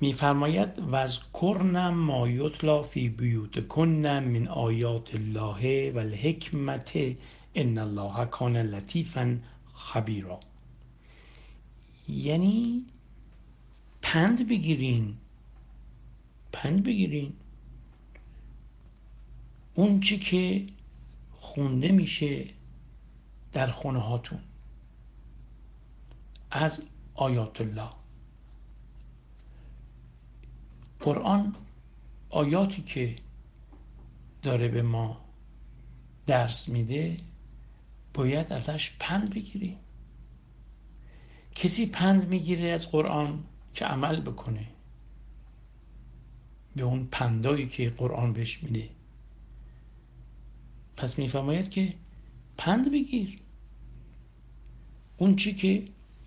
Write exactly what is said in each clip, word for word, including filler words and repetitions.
میفرماید واذکرن ما یتلی فی بیوتکن من آیات الله و الحکمت ان الله کان لطیفا خبیرا. یعنی پند بگیرین، پند بگیرین اون چی که خونده میشه در خونه هاتون از آیات الله. قرآن آیاتی که داره به ما درس میده باید ازش پند بگیریم. کسی پند میگیره از قرآن که عمل بکنه به اون پندایی که قرآن بهش میده. پس میفرماید که پند بگیر، اون چی که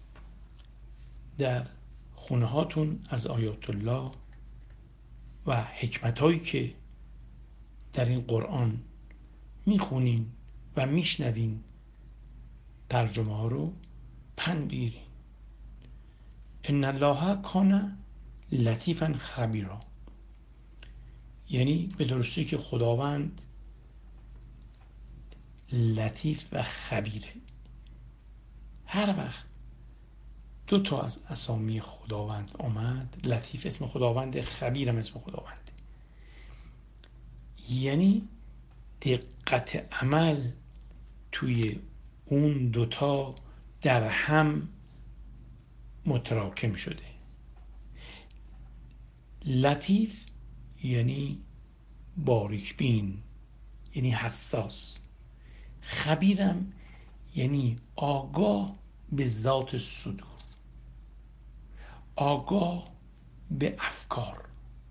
در خونه هاتون از آیات الله و حکمت هایی که در این قرآن میخونین و میشنوین ترجمه ها رو پند بگیرین. ان الله کان لطیفا خبیرا، یعنی به درستی که خداوند لطیف و خبیره. هر وقت دو تا از اسامی خداوند آمد، لطیف اسم خداوند، خبیرم اسم خداوند، یعنی دقت عمل توی اون دوتا در هم متراکم شده. لطیف یعنی باریک بین، یعنی حساس. خبیرم یعنی آگاه به ذات صدور، آگاه به افکار،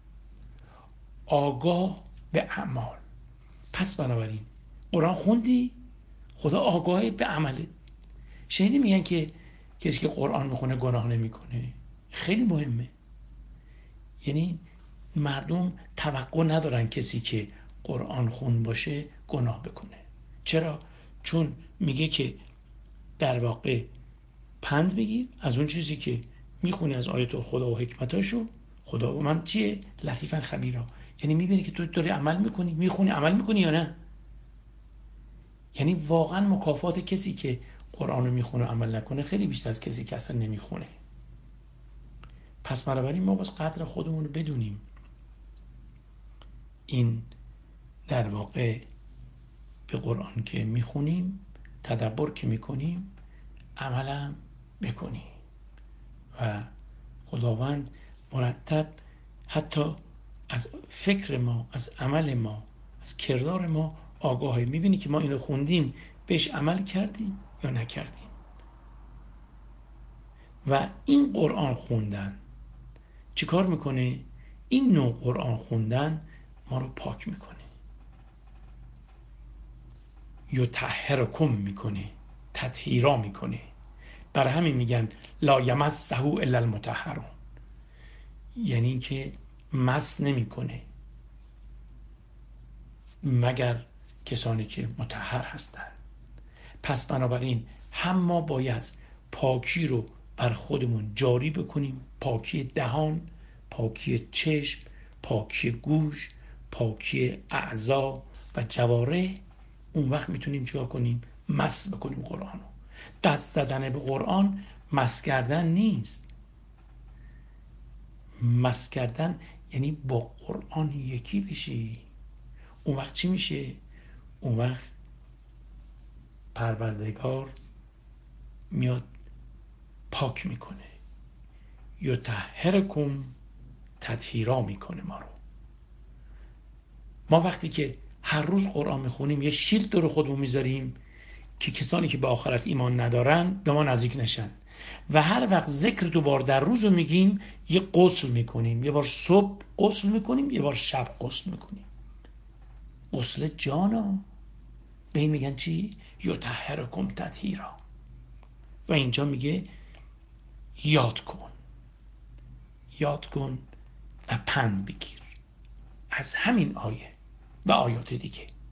آگاه به اعمال. پس بنابراین قرآن خوندی، خدا آگاه به عمله. شنیدی میگن که کسی که قرآن میخونه گناه نمیکنه؟ خیلی مهمه. یعنی مردم توقع ندارن کسی که قرآن خون باشه گناه بکنه. چرا؟ چون میگه که در واقع پند بگیر از اون چیزی که میخونی از آیات خدا و حکمتاشو. خدا و من چیه؟ لطیفا خبیرا، یعنی میبینی که تو داری عمل میکنی، میخونی عمل میکنی یا نه. یعنی واقعا مکافات کسی که قرآن رو میخونه و عمل نکنه خیلی بیشتر از کسی که اصلا نمیخونه. پس بنابراین ما باز قدر خودمون رو بدونیم. این در واقع به قرآن که میخونیم، تدبر که میکنیم، عملم بکنیم و خداوند مرتب حتی از فکر ما، از عمل ما، از کردار ما آگاهی. میبینی که ما اینو خوندیم بهش عمل کردیم یا نکردیم. و این قرآن خوندن چی کار میکنه؟ این نوع قرآن خوندن ما رو پاک میکنه، یطهرکم میکنه، تطهیرا میکنه. بر همین میگن لا یمسه الا المطهرون، یعنی که مس نمیکنه مگر کسانی که مطهر هستند. پس بنابراین هم ما باید پاکی رو بر خودمون جاری بکنیم، پاکی دهان، پاکی چشم، پاکی گوش، پاکی اعضا و جوارح. اون وقت میتونیم چیکار کنیم؟ مس بکنیم قرآن رو. دست زدن به قرآن مس کردن نیست. مس کردن یعنی با قرآن یکی بشی. اون وقت چی میشه؟ اون وقت پروردگار میاد پاک میکنه، یطهرکم، تطهیرا میکنه ما رو. ما وقتی که هر روز قرآن میخونیم یه شیلد دور خودمون میذاریم که کسانی که به آخرت ایمان ندارن به ما نزدیک نشن. و هر وقت ذکر دوبار در روز رو میگیم یه غسل میکنیم، یه بار صبح غسل میکنیم، یه بار شب غسل میکنیم. غسل جانا. به این میگن چی؟ یطهرکم تطهیرا. و اینجا میگه یاد کن، یاد کن و پند بگیر از همین آیه و آیات دیگه.